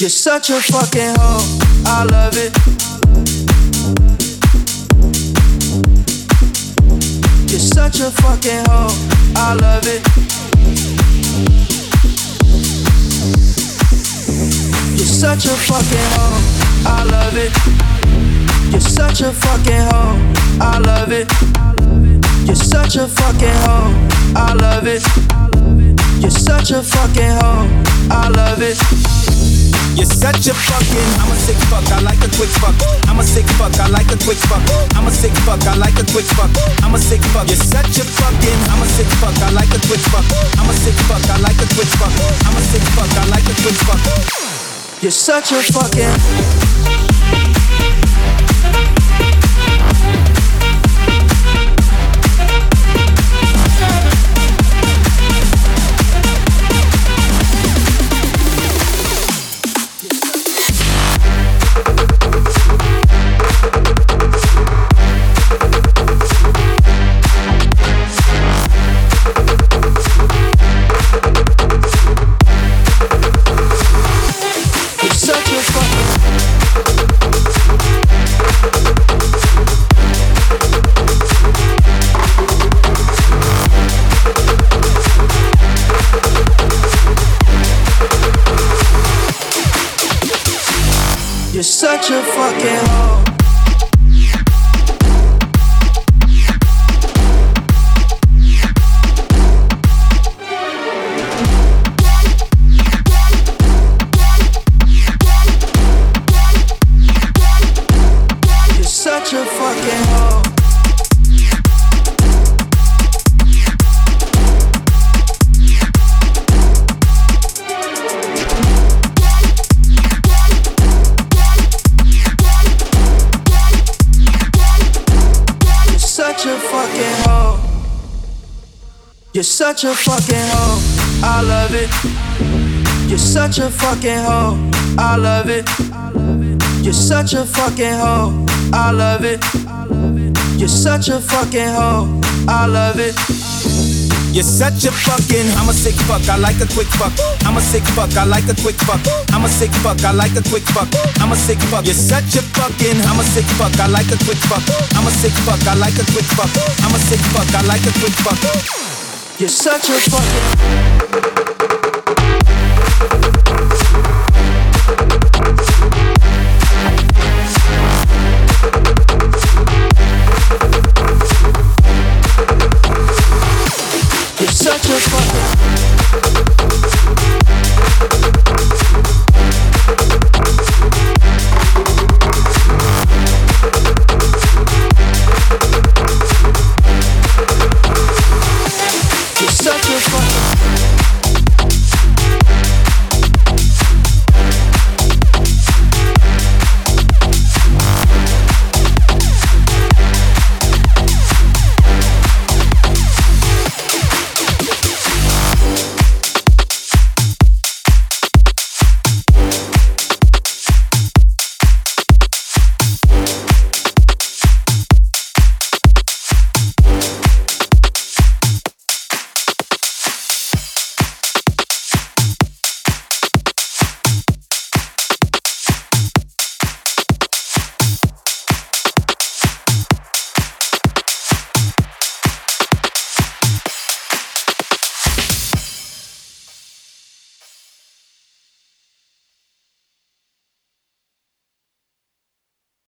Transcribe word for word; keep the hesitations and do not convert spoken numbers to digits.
You're such a fucking hoe, I love it. You're such a fucking hoe, I love it. You're such a fucking hoe, I love it. You're such a fucking hoe, I love it. You're such a fucking hoe, I love it. You're such a fucking hoe, I love it. You're such a fucking, I'm a sick fuck, I like a quick fuck. I'm a sick fuck, I like a quick fuck. I'm a sick fuck, I like a quick fuck. I'm a sick fuck, you're such a fucking, I'm a sick fuck, I like a quick fuck. I'm a sick fuck, I like a quick fuck. I'm a sick fuck, I like a quick fuck. You're such a fucking You're such a fucking hoe. You're such a fucking hoe. Such a fucking hoe. You're such a fucking hoe, I love it. You're such a fucking hoe, I love it. You're such a fucking hoe, I love it. You're such a fucking hoe, I love it. You're such a fucking, I'm a sick fuck, I like a quick fuck. I'm a sick fuck, I like a quick fuck. I'm a sick fuck, I like a quick fuck. I'm a sick fuck, you're such a fucking, I'm a sick fuck, I like a quick fuck. I'm a sick fuck, I like a quick fuck. I'm a sick fuck, I like a quick fuck. You're such a fucking